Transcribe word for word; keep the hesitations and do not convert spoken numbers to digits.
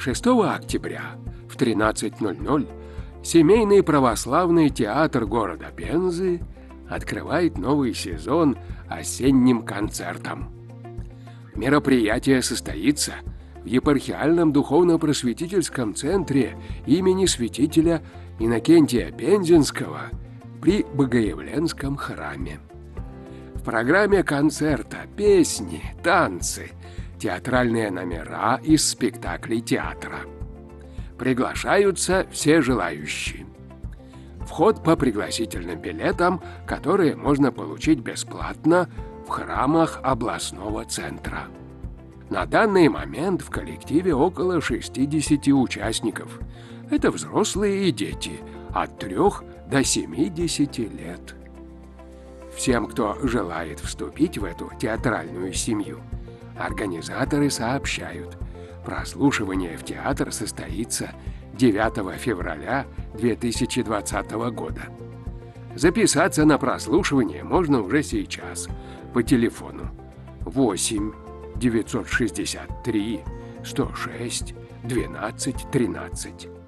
шестого октября в тринадцать ноль ноль семейный православный театр города Пензы открывает новый сезон осенним концертом. Мероприятие состоится в епархиальном духовно-просветительском центре имени святителя Иннокентия Пензенского при Богоявленском храме. В программе концерта песни, танцы, театральные номера из спектаклей театра. Приглашаются все желающие. Вход по пригласительным билетам, которые можно получить бесплатно в храмах областного центра. На данный момент в коллективе около шестидесяти участников. Это взрослые и дети от трёх до семидесяти лет. Всем, кто желает вступить в эту театральную семью, организаторы сообщают, прослушивание в театр состоится девятого февраля две тысячи двадцатого года. Записаться на прослушивание можно уже сейчас по телефону восемь девятьсот шестьдесят три сто шесть двенадцать тринадцать.